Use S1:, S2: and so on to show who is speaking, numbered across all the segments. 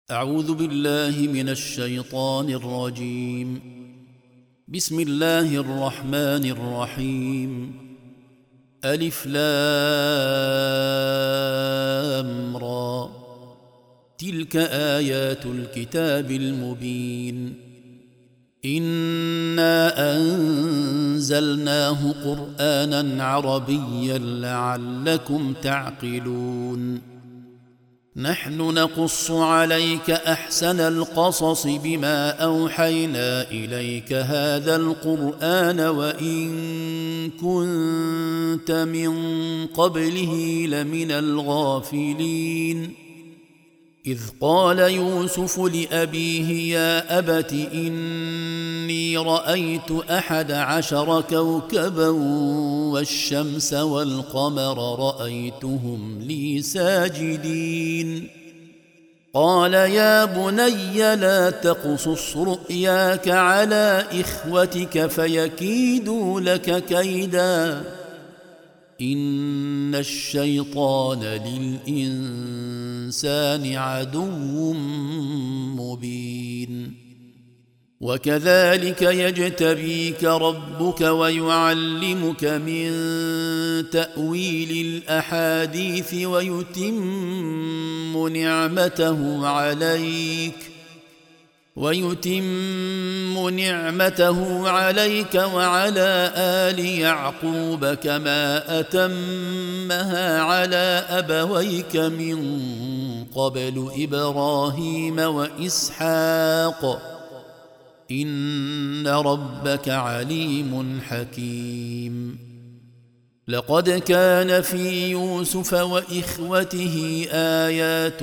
S1: أعوذ بالله من الشيطان الرجيم. بسم الله الرحمن الرحيم. ألف لام را. تلك آيات الكتاب المبين. إنا أنزلناه قرآنا عربيا لعلكم تعقلون. نحن نقص عليك أحسن القصص بما أوحينا إليك هذا القرآن وإن كنت من قبله لمن الغافلين. إذ قال يوسف لأبيه يا أبت إني رأيت 11 كوكبا والشمس والقمر رأيتهم لي ساجدين. قال يا بني لا تقصص رؤياك على إخوتك فيكيدوا لك كيدا إن الشيطان للإنسان عدو مبين. وكذلك يجتبيك ربك ويعلمك من تأويل الأحاديث ويتم نعمته عليك وعلى آل يعقوب كما أتمها على أبويك من قبل إبراهيم وإسحاق إن ربك عليم حكيم. لقد كان في يوسف وإخوته آيات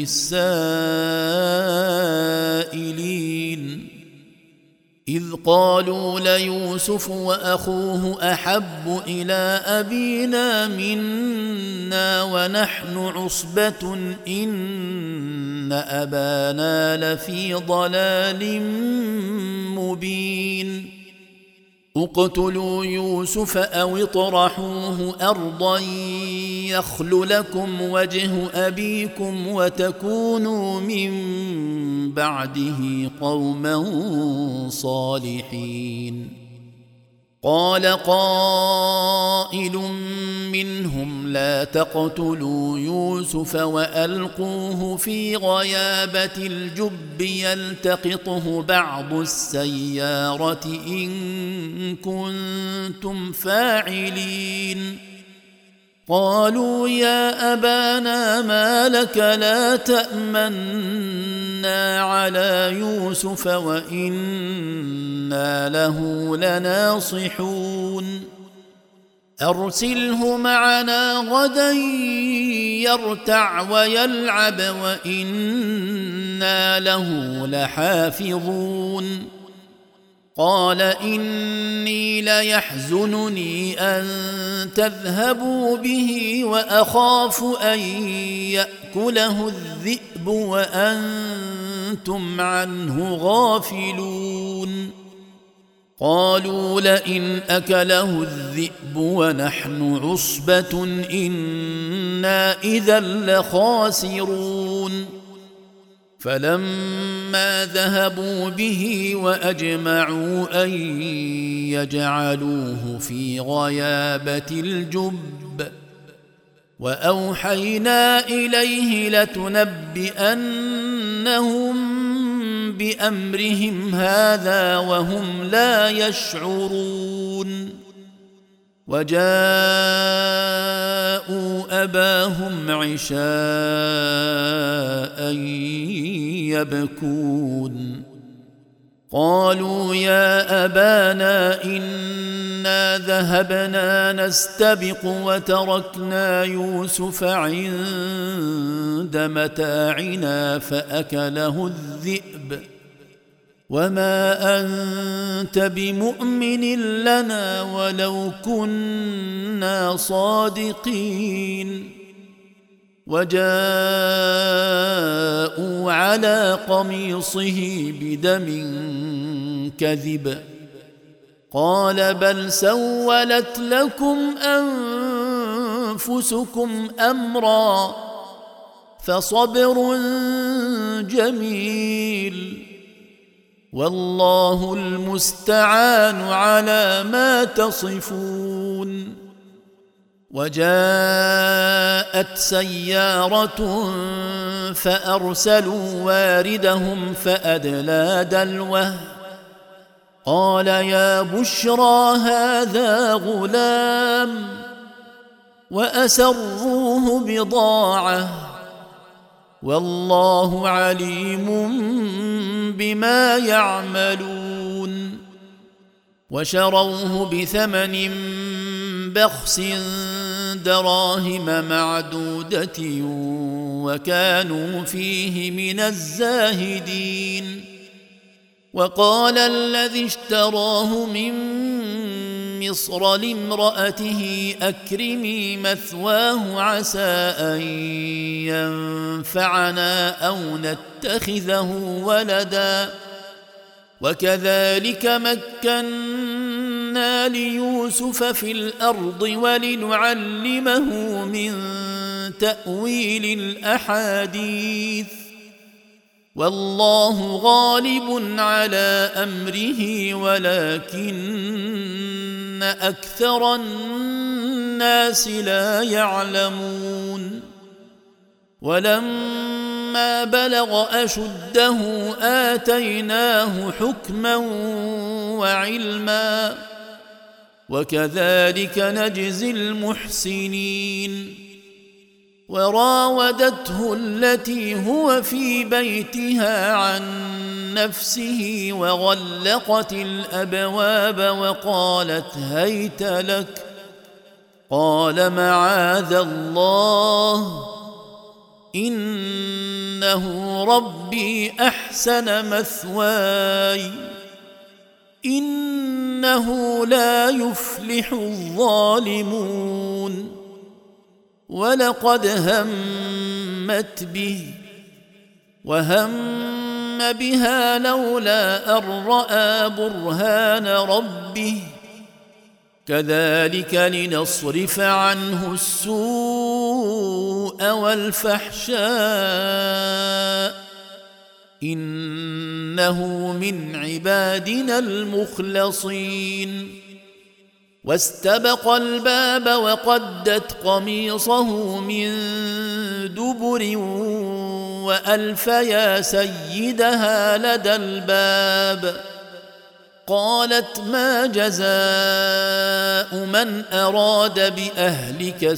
S1: للسائلين إذ قالوا ليوسف وأخوه أحب إلى أبينا منا ونحن عصبة إن أبانا لفي ضلال مبين. اقتلوا يوسف أو اطرحوه أرضا يخل لكم وجه أبيكم وتكونوا من بعده قوما صالحين. قال قائل منهم لا تقتلوا يوسف وألقوه في غيابة الجب يلتقطه بعض السيارة إن كنتم فاعلين. قالوا يا أبانا ما لك لا تأمنا على يوسف وإنا له لناصحون. أرسله معنا غدا يرتع ويلعب وإنا له لحافظون. قال إني ليحزنني أن تذهبوا به وأخاف أن يأكله الذئب وأنتم عنه غافلون. قالوا لئن أكله الذئب ونحن عصبة إنا إذا لخاسرون. فلما ذهبوا به وأجمعوا أن يجعلوه في غيابة الجب وأوحينا إليه لتنبئنهم بأمرهم هذا وهم لا يشعرون. وجاءوا أباهم عشاء يبكون. قالوا يا أبانا إنا ذهبنا نستبق وتركنا يوسف عند متاعنا فأكله الذئب وما أنت بمؤمن لنا ولو كنا صادقين. وجاءوا على قميصه بدم كذب قال بل سولت لكم أنفسكم أمرا فصبر جميل والله المستعان على ما تصفون. وجاءت سيارة فأرسلوا واردهم فأدلى دلوه قال يا بشرى هذا غلام وأسروه بضاعة والله عليم بما يعملون. وشروه بثمن بخس دراهم معدودة وكانوا فيه من الزاهدين. وقال الذي اشتراه من مصر لامرأته أكرمي مثواه عسى أن ينفعنا أو نتخذه ولدا وكذلك مكنا ليوسف في الأرض ولنعلمه من تأويل الأحاديث والله غالب على أمره ولكن أكثر الناس لا يعلمون. ولما بلغ أشده آتيناه حكما وعلما وكذلك نجزي المحسنين. وراودته التي هو في بيتها عن نفسه وغلقت الأبواب وقالت هيت لك قال معاذ الله إنه ربي أحسن مثواي إنه لا يفلح الظالمون. ولقد همت به وهم بها لولا أن رأى برهان ربه كذلك لنصرف عنه السوء والفحشاء إنه من عبادنا المخلصين. واستبق الباب وقدت قميصه من دبر وألف يا سيدها لدى الباب قالت ما جزاء من أراد بأهلك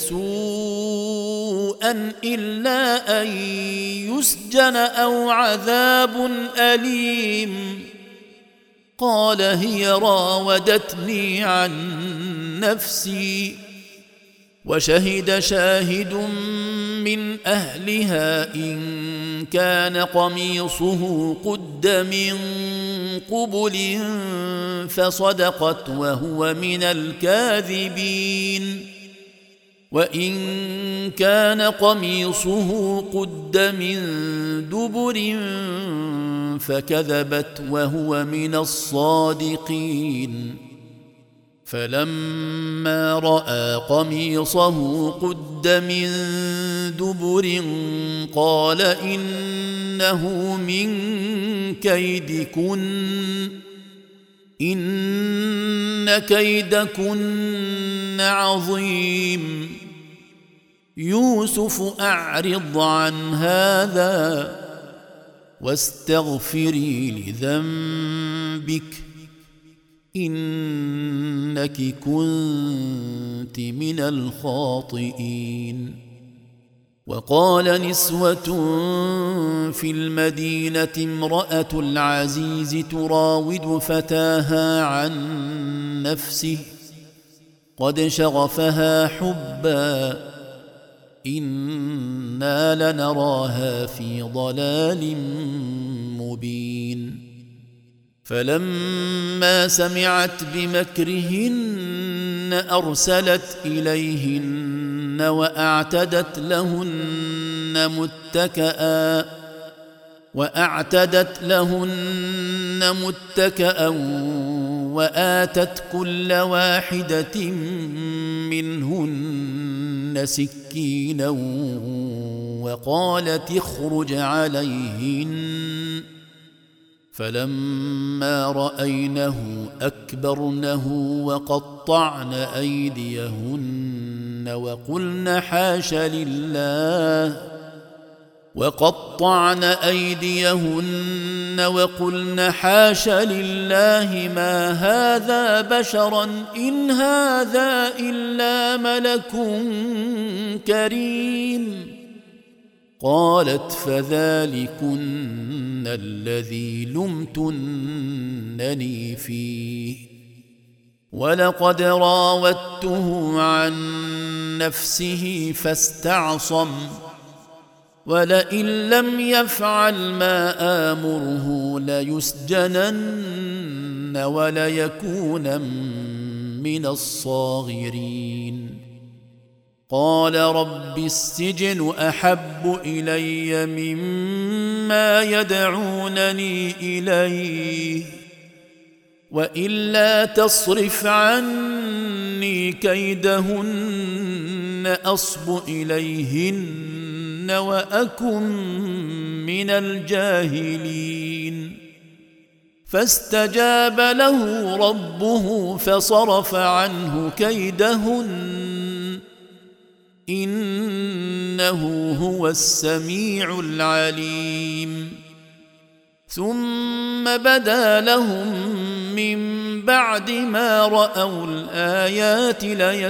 S1: سوءا إلا أن يسجن أو عذاب أليم قال هي راودتني عن نفسي وشهد شاهد من أهلها إن كان قميصه قد من قبل فصدقت وهو من الكاذبين وإن كان قميصه قد من دبر فكذبت وهو من الصادقين. فلما رأى قميصه قد من دبر قال إنه من كيدكن إن كيدكن عظيم يوسف أعرض عن هذا واستغفري لذنبك إنك كنت من الخاطئين. وقال نسوة في المدينة امرأة العزيز تراود فتاها عن نفسه قد شغفها حبا إنا لنراها في ضلال مبين. فلما سمعت بمكرهن أرسلت إليهن وأعتدت لهن متكأ وآتت كل واحدة منهن سكينا وقالت اخرج عليهن فلما رأينه أكبرنه وقطعن أيديهن وقلن حاش لله ما هذا بشرا إن هذا إلا ملك كريم. قالت فذلكن الذي لمتنني فيه ولقد راودته عن نفسه فاستعصم ولئن لم يفعل ما آمره ليسجنن وليكون من الصاغرين. قال رب السجن أحب إلي مما يدعونني إليه وإلا تصرف عني كيدهن أصب إليهن وأكن من الجاهلين. فاستجاب له ربه فصرف عنه كيدهن إنه هو السميع العليم. ثم بدا لهم من بعد ما رأوا الآيات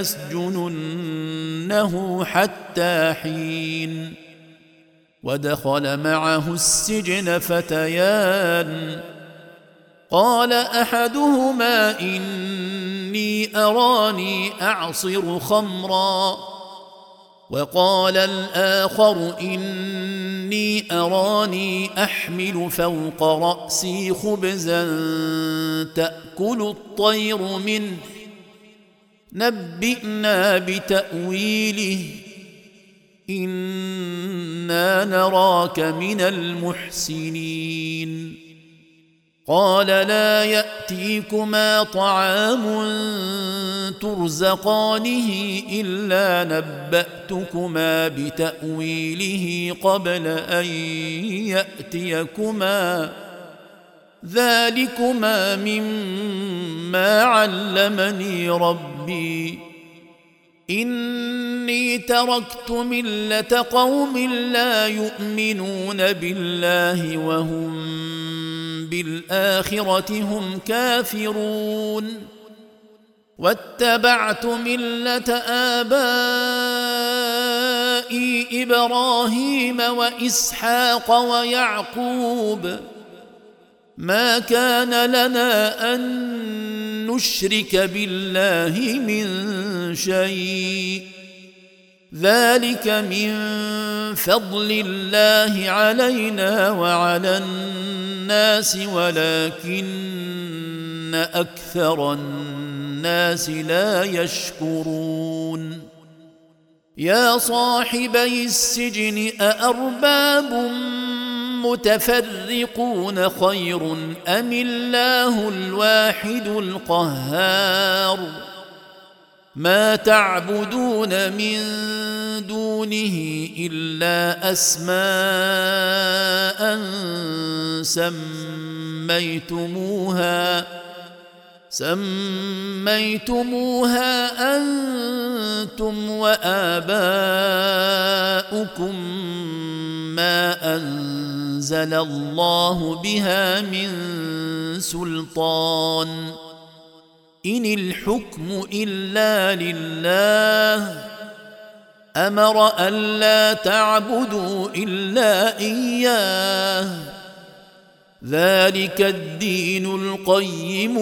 S1: ليسجننه حتى حين. ودخل معه السجن فتيان قال أحدهما إني أراني أعصر خمرا وقال الآخر إني أراني أحمل فوق رأسي خبزا تأكل الطير منه نبئنا بتأويله إنا نراك من المحسنين. قال لا يأتيكما طعام ترزقانه إلا نبأتكما بتأويله قبل أن يأتيكما ذلكما مما علمني ربي إني تركت ملة قوم لا يؤمنون بالله وهم بالآخرة هم كافرون واتبعت ملة آبائي إبراهيم وإسحاق ويعقوب ما كان لنا أن نشرك بالله من شيء ذلك من فضل الله علينا وعلى الناس ولكن أكثر الناس لا يشكرون. يا صاحبي السجن أأرباب متفرقون خير أم الله الواحد القهار ما تعبدون من دونه إلا أسماء سميتموها أنتم وآباؤكم ما أنزل الله بها من سلطان إن الحكم إلا لله أمر ألا تعبدوا إلا إياه ذلك الدين القيم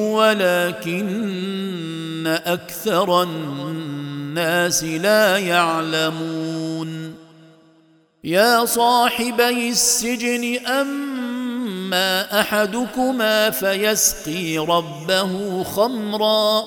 S1: ولكن أكثر الناس لا يعلمون. يا صاحبي السجن أما أحدكما فيسقي ربه خمرا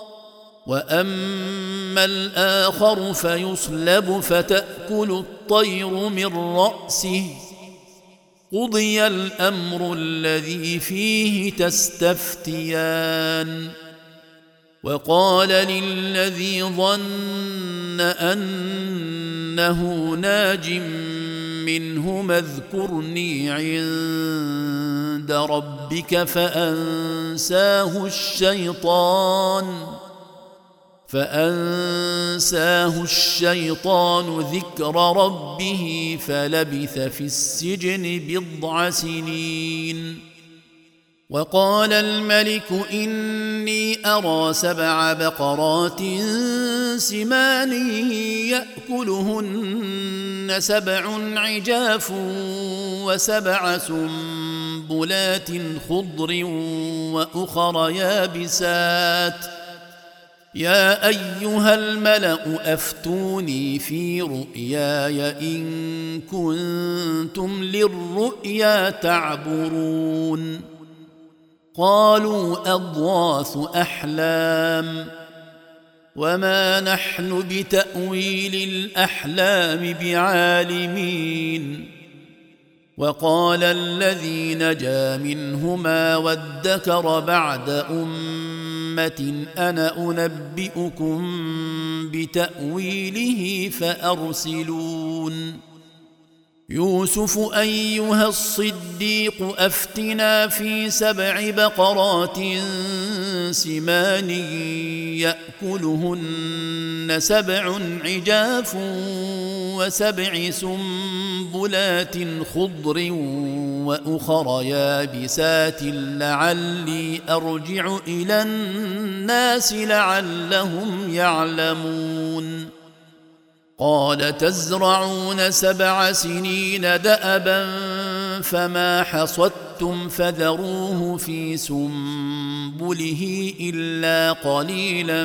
S1: وأما الآخر فيصلب فتأكل الطير من رأسه قضي الأمر الذي فيه تستفتيان وقال للذي ظن أنه ناج منهما اذكرني عند ربك فأنساه الشيطان ذكر ربه فلبث في السجن 10 سنين. وقال الملك إني أرى 7 بقرات سمان يأكلهن 7 عجاف و7 سنبلات خضر وأخر يابسات يا أيها الملأ أفتوني في رؤياي إن كنتم للرؤيا تعبرون. قالوا أضغاث أحلام وما نحن بتأويل الأحلام بعالمين. وقال الذي نجا منهما وادكر بعد أمة أنا أنبئكم بتأويله فأرسلون. يوسف أيها الصديق أفتنا في 7 بقرات سمان يأكلهن 7 عجاف و7 سنبلات خضر وأخر يابسات لعلي أرجع إلى الناس لعلهم يعلمون. قال تزرعون 7 سنين دأبا فما حصدتم فذروه في سنبله إلا قليلا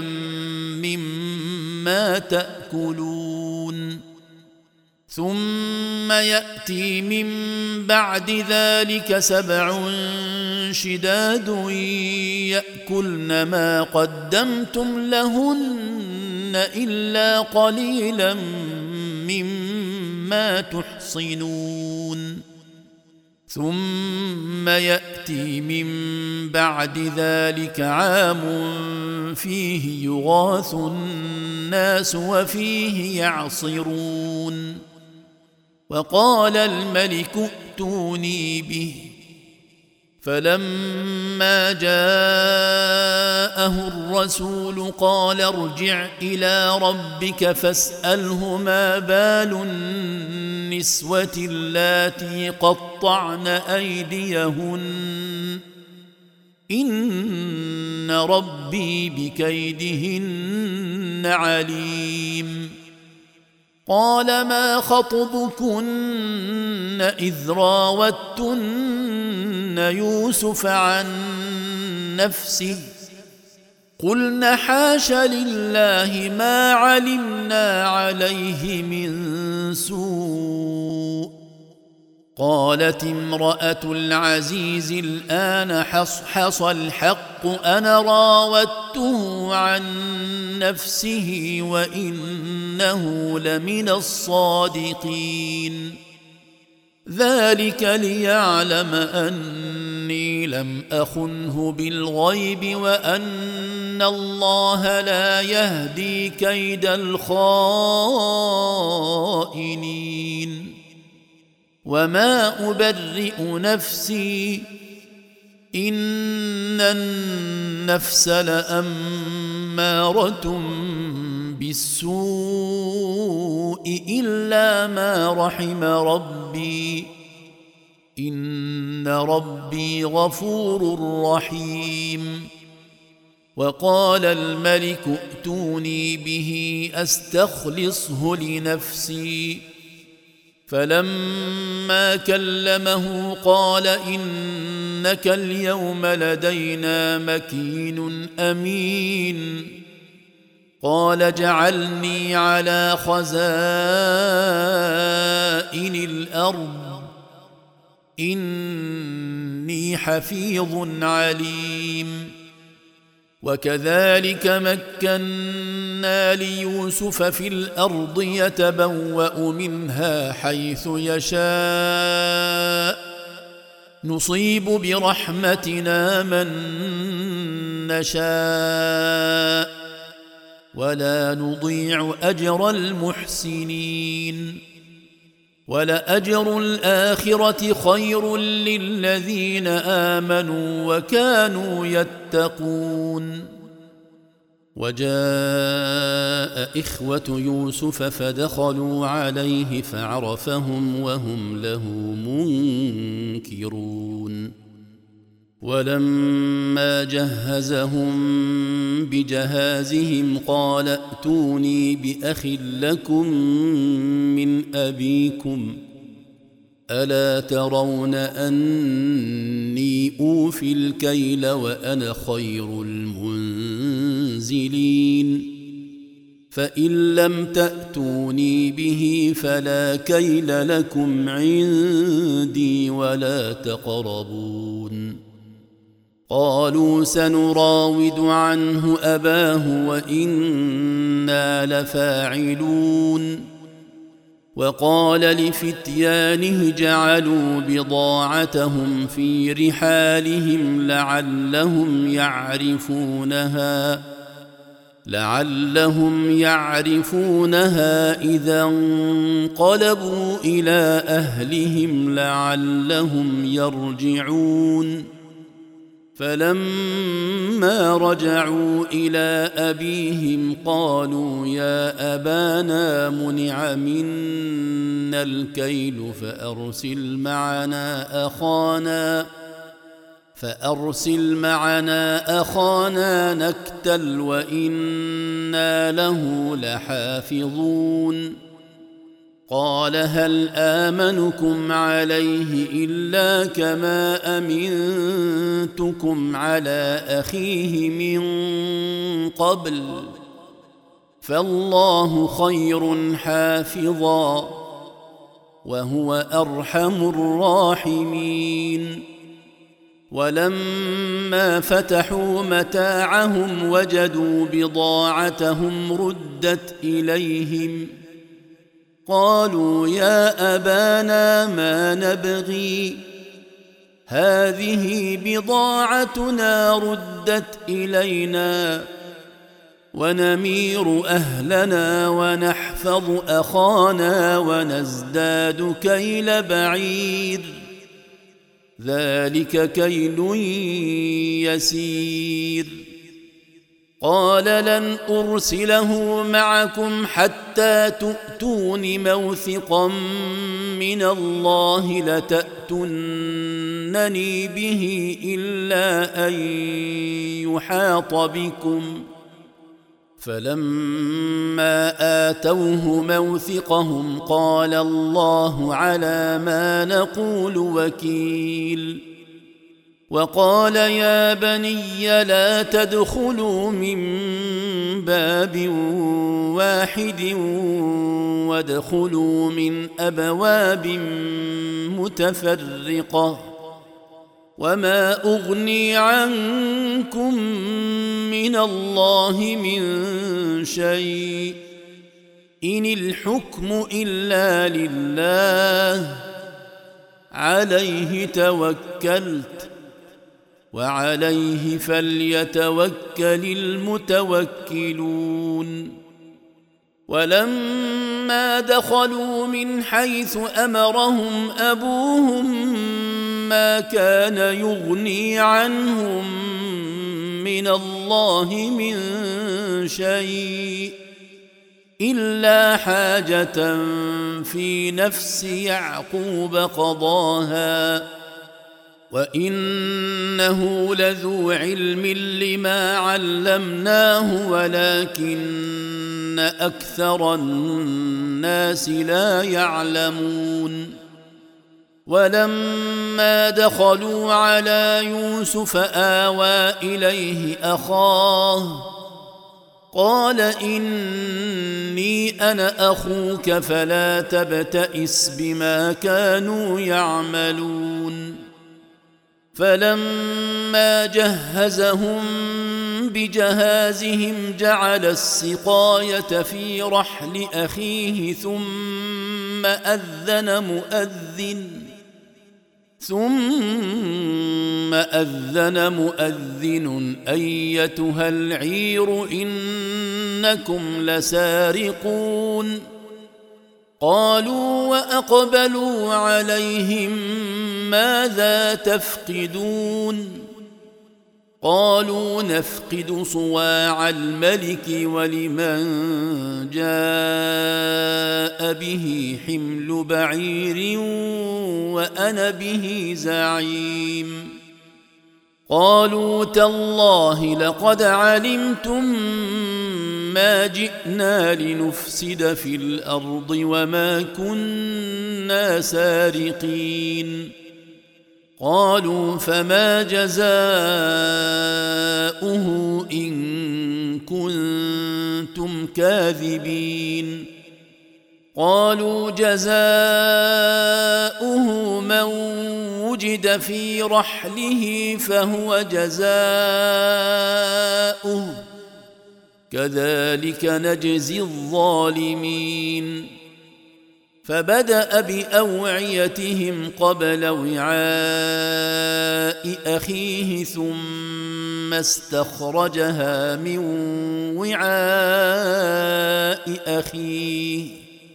S1: مما تأكلون. ثم يأتي من بعد ذلك 7 شداد يأكلن ما قدمتم لهن إلا قليلا مما تحصنون. ثم يأتي من بعد ذلك عام فيه يغاث الناس وفيه يعصرون. وقال الملك ائتوني به فلما جاءه الرسول قال ارجع إلى ربك فاسأله ما بال النسوة اللاتي قطعن أيديهن إن ربي بكيدهن عليم. قال ما خطبكن إذ راوتن يوسف عن نفسه قلن حاش لله ما علمنا عليه من سوء. قالت امرأة العزيز الآن حصحص الحق أنا راودته عن نفسه وإنه لمن الصادقين. ذلك ليعلم أني لم أخنه بالغيب وأن الله لا يهدي كيد الخائنين. وما أبرئ نفسي إن النفس لأمارة بالسوء إلا ما رحم ربي إن ربي غفور رحيم. وقال الملك ائتوني به أستخلصه لنفسي فلما كلمه قال إنك اليوم لدينا مكين أمين. قال جعلني على خزائن الأرض إني حفيظ عليم. وكذلك مكنا ليوسف في الأرض يتبوأ منها حيث يشاء نصيب برحمتنا من نشاء ولا نضيع أجر المحسنين ولأجر الآخرة خير للذين آمنوا وكانوا يتقون وجاء إخوة يوسف فدخلوا عليه فعرفهم وهم له منكرون ولما جهزهم بجهازهم قال ائتوني بأخ لكم من أبيكم ألا ترون أني أوفي الكيل وأنا خير المنزلين فإن لم تأتوني به فلا كيل لكم عندي ولا تقربون قالوا سنراود عنه أباه وإنا لفاعلون وقال لفتيانه جعلوا بضاعتهم في رحالهم لعلهم يعرفونها إذا انقلبوا إلى أهلهم لعلهم يرجعون فلما رجعوا إلى أبيهم قالوا يا أبانا منع منا الكيل فأرسل معنا أخانا نكتل وإنا له لحافظون قال هل آمنكم عليه إلا كما أمنتكم على أخيه من قبل فالله خير حافظا وهو أرحم الراحمين ولما فتحوا متاعهم وجدوا بضاعتهم ردت إليهم قالوا يا أبانا ما نبغي هذه بضاعتنا ردت إلينا ونمير أهلنا ونحفظ أخانا ونزداد كيل بعير ذلك كيل يسير قال لن أرسله معكم حتى تؤتون موثقا من الله لتأتونني به إلا أن يحاط بكم فلما آتوه موثقهم قال الله على ما نقول وكيل وقال يا بني لا تدخلوا من باب واحد وادخلوا من أبواب متفرقة وما أغني عنكم من الله من شيء إن الحكم إلا لله عليه توكلت وعليه فليتوكل المتوكلون ولما دخلوا من حيث أمرهم أبوهم ما كان يغني عنهم من الله من شيء إلا حاجة في نفس يعقوب قضاها وإنه لذو علم لما علمناه ولكن أكثر الناس لا يعلمون ولما دخلوا على يوسف آوى إليه أخاه قال إني أنا أخوك فلا تبتئس بما كانوا يعملون فلما جهزهم بجهازهم جعل السقاية في رحل أخيه ثم ثم أذن مؤذن أيتها العير إنكم لسارقون قالوا وأقبلوا عليهم ماذا تفقدون قالوا نفقد صواع الملك ولمن جاء به حمل بعير وأنا به زعيم قالوا تالله لقد علمتم ما جئنا لنفسد في الأرض وما كنا سارقين قالوا فما جزاؤه إن كنتم كاذبين قالوا جزاؤه من وجد في رحله فهو جزاؤه كذلك نجزي الظالمين فبدأ بأوعيتهم قبل وعاء أخيه ثم استخرجها من وعاء أخيه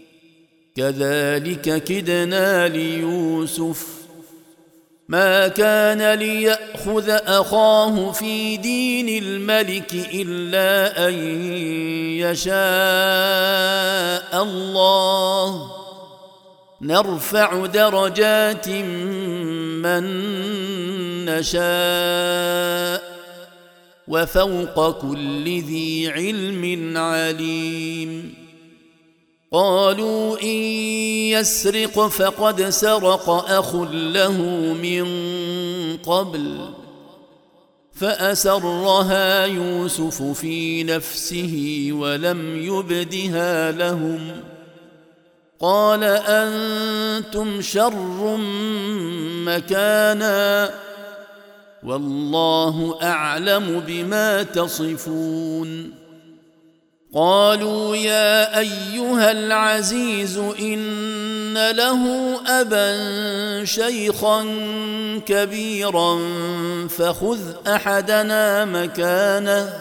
S1: كذلك كدنا ليوسف ما كان ليأخذ أخاه في دين الملك إلا أن يشاء الله نرفع درجات من نشاء وفوق كل ذي علم عليم قالوا إن يسرق فقد سرق أخ له من قبل فأسرها يوسف في نفسه ولم يبدها لهم قال أنتم شر مكانا والله أعلم بما تصفون قالوا يا أيها العزيز إن له أبا شيخا كبيرا فخذ أحدنا مكانه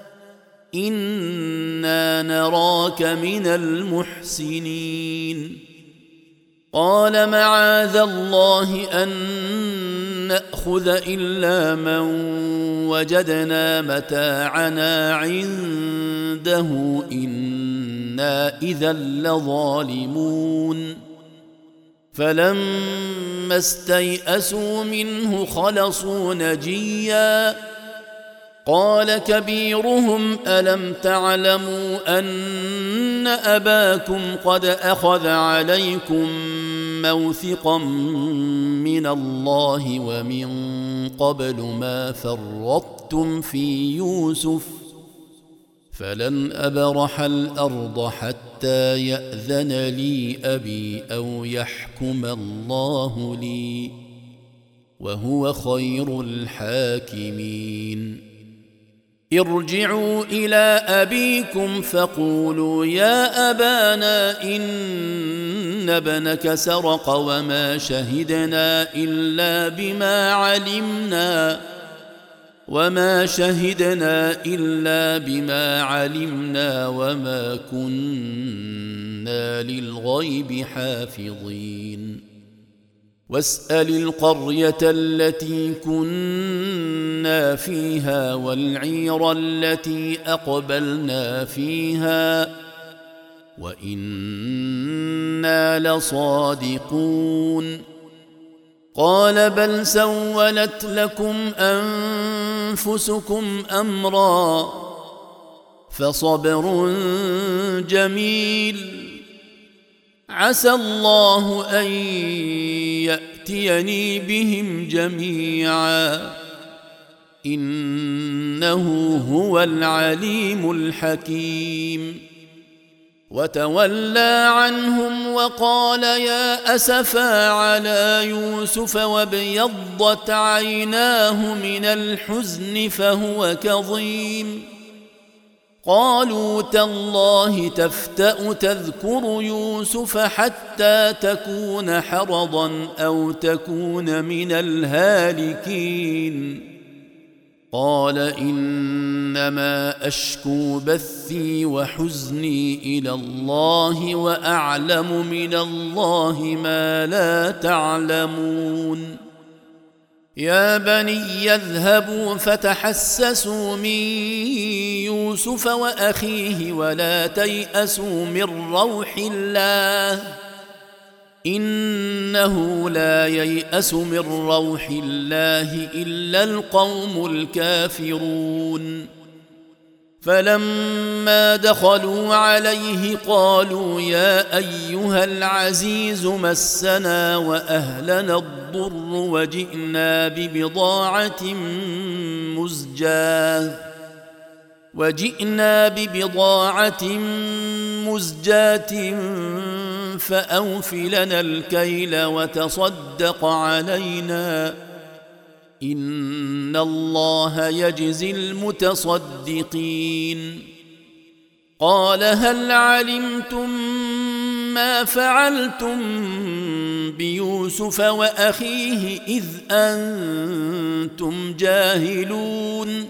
S1: إنا نراك من المحسنين قال معاذ الله أن نأخذ إلا من وجدنا متاعنا عنده إنا إذا لظالمون فلما استيئسوا منه خلصوا نجيا قال كبيرهم ألم تعلموا أن أباكم قد أخذ عليكم موثقا من الله ومن قبل ما فرطتم في يوسف فلن أبرح الأرض حتى يأذن لي أبي أو يحكم الله لي وهو خير الحاكمين ارجعوا إلى أبيكم فقولوا يا أبانا إن ابنك سرق وما شهدنا إلا بما علمنا وما كنا للغيب حافظين واسأل القرية التي كنا فيها والعير التي أقبلنا فيها وإنا لصادقون قال بل سولت لكم أنفسكم أمرا فصبر جميل عسى الله أن يأتيني بهم جميعا إنه هو العليم الحكيم وتولى عنهم وقال يا أسفا على يوسف وابيضت عيناه من الحزن فهو كظيم قالوا تالله تفتأ تذكر يوسف حتى تكون حرضا أو تكون من الهالكين قال إنما أشكو بثي وحزني إلى الله وأعلم من الله ما لا تعلمون يا بني يذهبوا فتحسسوا من يوسف وأخيه ولا تيأسوا من روح الله إنه لا ييأس من روح الله إلا القوم الكافرون فلما دخلوا عليه قالوا يا أيها العزيز مسنا وأهلنا الضر وجئنا ببضاعة مزجاة فأوف لنا الكيل وتصدق علينا إن الله يجزي المتصدقين قال هل علمتم ما فعلتم بيوسف وأخيه إذ أنتم جاهلون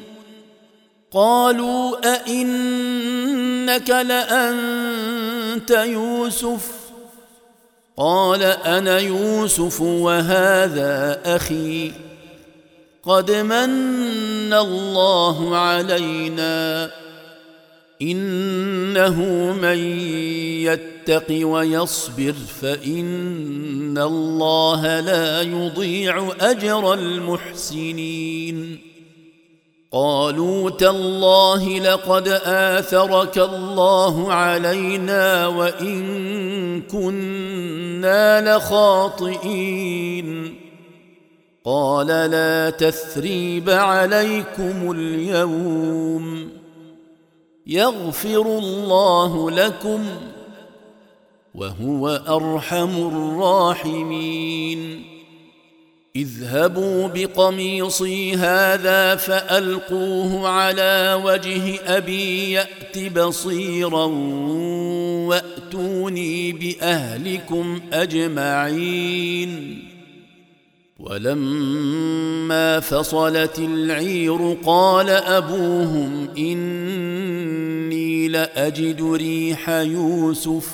S1: قالوا أئنك لأنت يوسف قال أنا يوسف وهذا أخي قد من الله علينا إنه من يتق ويصبر فإن الله لا يضيع أجر المحسنين قالوا تالله لقد آثرك الله علينا وإن كنا لخاطئين قال لا تثريب عليكم اليوم يغفر الله لكم وهو أرحم الراحمين اذهبوا بقميصي هذا فألقوه على وجه أبي يأت بصيرا وأتوني بأهلكم أجمعين ولما فصلت العير قال أبوهم إني لأجد ريح يوسف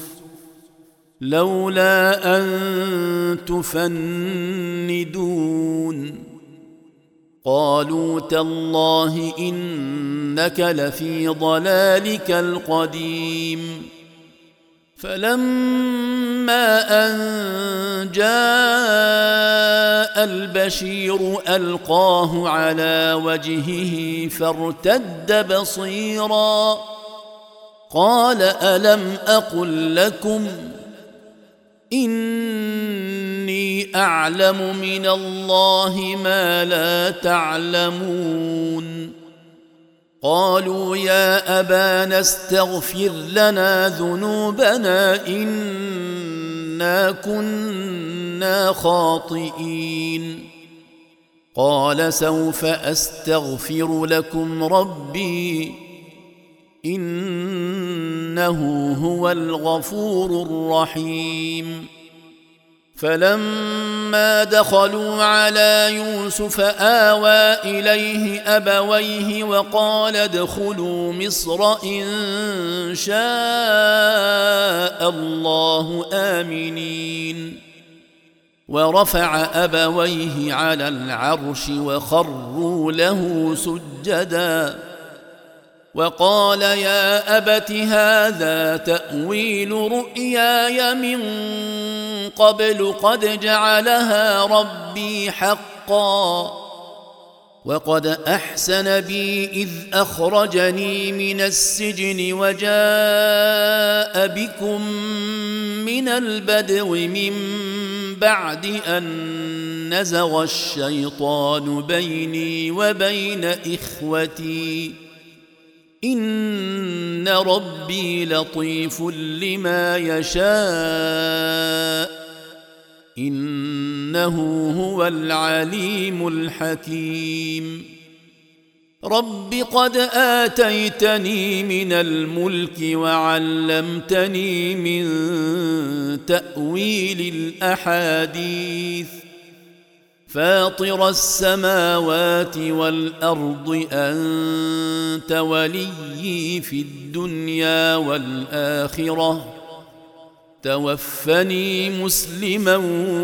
S1: لولا أن تفندون قالوا تالله إنك لفي ضلالك القديم فلما أن جاء البشير ألقاه على وجهه فارتد بصيرا قال ألم أقل لكم إني أعلم من الله ما لا تعلمون قالوا يا أبانا استغفر لنا ذنوبنا إنا كنا خاطئين قال سوف أستغفر لكم ربي إنه هو الغفور الرحيم فلما دخلوا على يوسف آوى إليه أبويه وقال ادخلوا مصر إن شاء الله آمنين ورفع أبويه على العرش وخروا له سجدا وقال يا أبت هذا تأويل رؤياي من قبل قد جعلها ربي حقا وقد أحسن بي إذ أخرجني من السجن وجاء بكم من البدو من بعد أن نزغ الشيطان بيني وبين إخوتي إن ربي لطيف لما يشاء إنه هو العليم الحكيم رب قد آتيتني من الملك وعلمتني من تأويل الأحاديث فاطر السماوات والأرض أنت وليي في الدنيا والآخرة توفني مسلما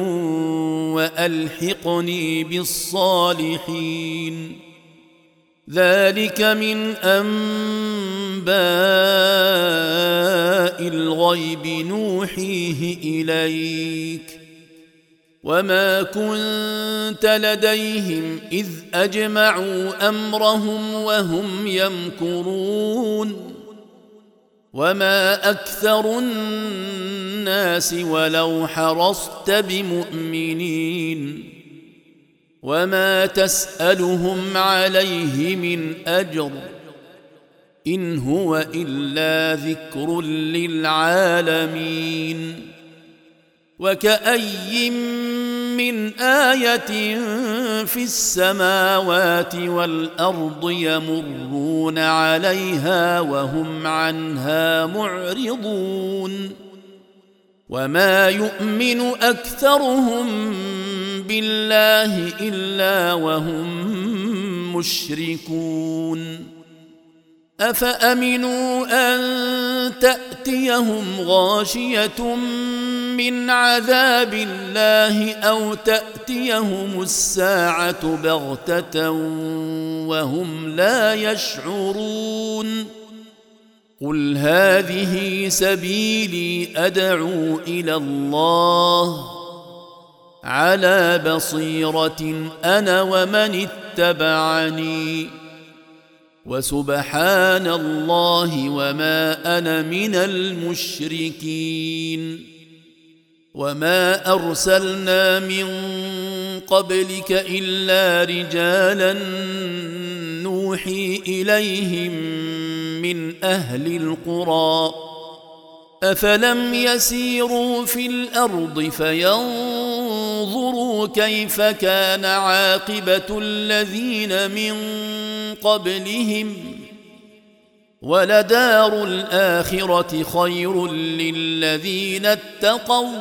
S1: وألحقني بالصالحين ذلك من أنباء الغيب نوحيه إليك وما كنت لديهم إذ أجمعوا أمرهم وهم يمكرون وما أكثر الناس ولو حرصت بمؤمنين وما تسألهم عليه من أجر إن هو إلا ذكر للعالمين وكأي من آية في السماوات والأرض يمرون عليها وهم عنها معرضون وما يؤمن أكثرهم بالله إلا وهم مشركون أفأمنوا أن تأتيهم غاشية من عذاب الله أو تأتيهم الساعة بغتة وهم لا يشعرون قل هذه سبيلي أدعو إلى الله على بصيرة أنا ومن اتبعني وسبحان الله وما أنا من المشركين وما أرسلنا من قبلك إلا رجالا نوحي إليهم من أهل القرى أفلم يسيروا في الأرض فينظروا كيف كان عاقبة الذين من قبلهم ولدار الآخرة خير للذين اتقوا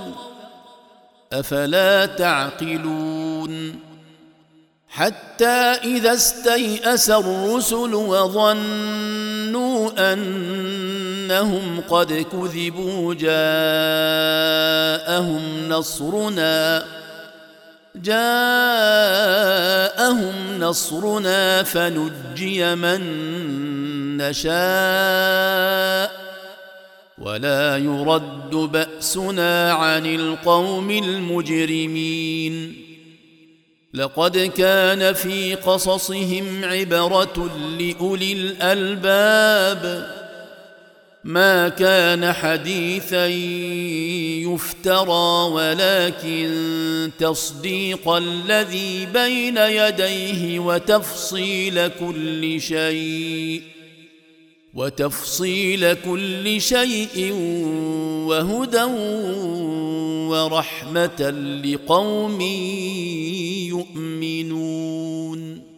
S1: أفلا تعقلون حتى إذا استيأس الرسل وظنوا أنهم قد كذبوا جاءهم نصرنا فنجي من نشاء ولا يرد بأسنا عن القوم المجرمين لقد كان في قصصهم عبرة لأولي الألباب ما كان حديثا يفترى ولكن تصديق الذي بين يديه وتفصيل كل شيء وهدى ورحمة لقوم يؤمنون